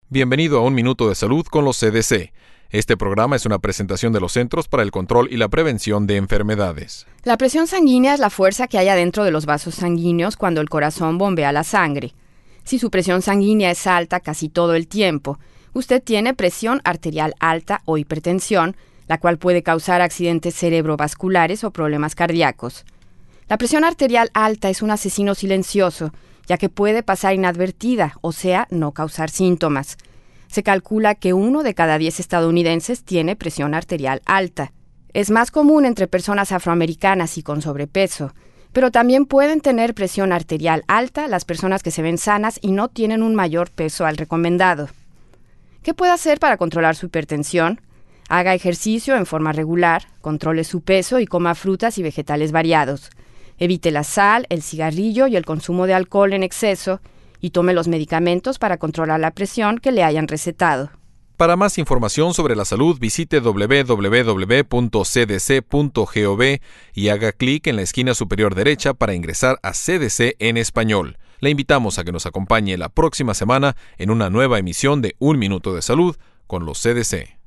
Bienvenido a Un Minuto de Salud con los CDC. Este programa es una presentación de los Centros para el Control y la Prevención de Enfermedades. La presión sanguínea es la fuerza que hay adentro de los vasos sanguíneos cuando el corazón bombea la sangre. Si su presión sanguínea es alta casi todo el tiempo, usted tiene presión arterial alta o hipertensión, la cual puede causar accidentes cerebrovasculares o problemas cardíacos. La presión arterial alta es un asesino silencioso, ya que puede pasar inadvertida, o sea, no causar síntomas. Se calcula que 1 de cada 10 estadounidenses tiene presión arterial alta. Es más común entre personas afroamericanas y con sobrepeso, pero también pueden tener presión arterial alta las personas que se ven sanas y no tienen un mayor peso al recomendado. ¿Qué puede hacer para controlar su hipertensión? Haga ejercicio en forma regular, controle su peso y coma frutas y vegetales variados. Evite la sal, el cigarrillo y el consumo de alcohol en exceso y tome los medicamentos para controlar la presión que le hayan recetado. Para más información sobre la salud, visite www.cdc.gov y haga clic en la esquina superior derecha para ingresar a CDC en español. Le invitamos a que nos acompañe la próxima semana en una nueva emisión de Un Minuto de Salud con los CDC.